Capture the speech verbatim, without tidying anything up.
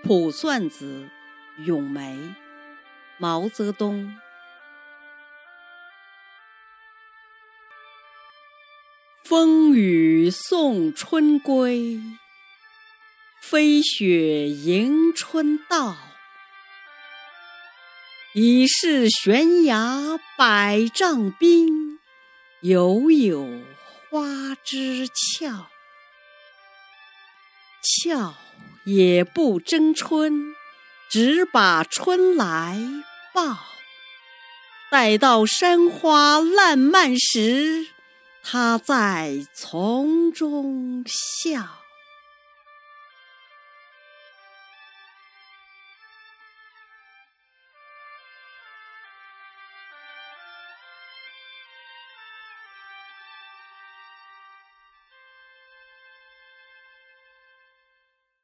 卜算子·咏梅，毛泽东。风雨送春归，飞雪迎春到。已是悬崖百丈冰，犹有花枝俏。俏也不争春，只把春来报。待到山花烂漫时，它在丛中笑。